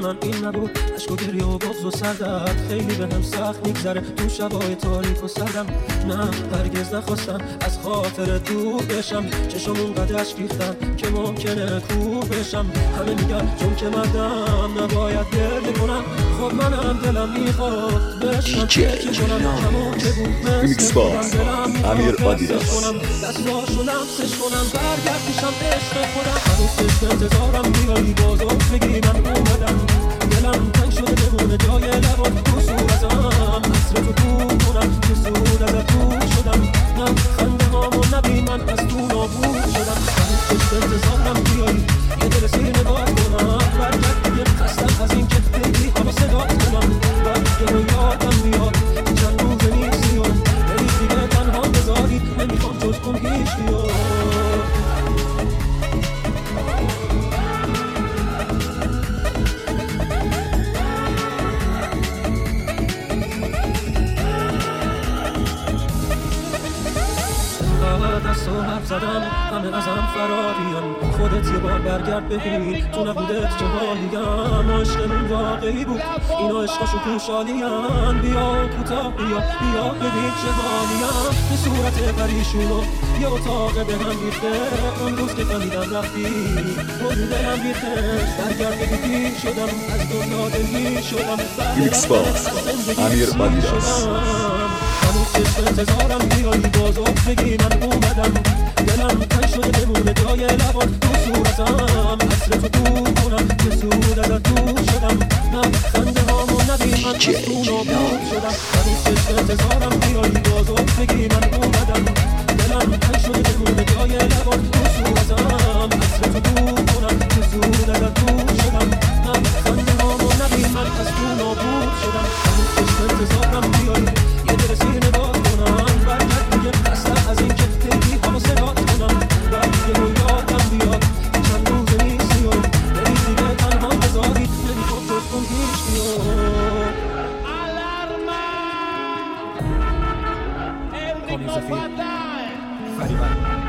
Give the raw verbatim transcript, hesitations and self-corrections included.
من این نبود. عشق و گریه و بغض و سردرد خیلی به هم سخت میگذره تو شبای تاریک و سردم. نه هرگز نخواستم از خاطر دور بشم، چشم اونقدر اشک ریختم که ممکنه کور بشم. همه میگن چون که مردم نباید گریه کنم، خب منم دلم میخواد بشم چی کنم. همون که بود مثل خودم دلم میخواد بسش کنم، دستاشو لمسش کنم، برگرد پیشم عشق خودم. هنوز به انتظارم بیایی باز آب بگی من اومدم. دلم تنگ شده بمونه جای لبات تو صورتم، عصر تو دور کنم که زود ازت دور شدم. نه خنده هامو نبین من از تو نابود شدم. هنوز به انتظارم بیایی یه دل سیر نگاه کنم، برگرد دیگه خستم از این که بگی حالا صدات کنم. برگه رو یادم بیاد چند روزه نیستی و بری دیگه تنها بذاری، نمیخوام جز کن هیچ بیاد. دست و حرف زدم همه ازم فراریم، خودت یه بار برگرد ببین تو نبودت چه حالیم. عشقمون واقعی بود اینا عشقاشو خوشحالیم. بیا کوتاه بیا بیا ببین چه حالیم. به صورت پریشونو یه اتاق به هم ریخته، اون روز که فهمیدم رفتی بودی به هم ریخته. برگرد ببین شدم از دنیا دلگیر شدم. ایکس باز امیر مادیراس. هنوز چشم انتظارم بیایی باز بگی من اومدم. دلم تنگ شده بمونه جای لبات تو صورتم، عصر تو دور کنم که زود ازت دور شدم. نه خنده هامو نبین من از تو نابود شدم. هنوز چشم انتظارم بیایی باز بگی من اومدم. دلم تنگ شده بمونه جای لبات تو صورتم، عصر تو دور کنم که زود ازت دور شدم. نه خنده هامو نبین من از تو نابود شدم. هنوز چشم انتظارم بیایی یه دل سیر نگاه کنم، برگرد دیگه خستم از این که بگی حالا صدات کنم. برگه رو یادم بیاد چند روزه نیستی و بری دیگه تنها بذاری، نمیخوام جز کن هیچ بیاد. Con Isafir Fariba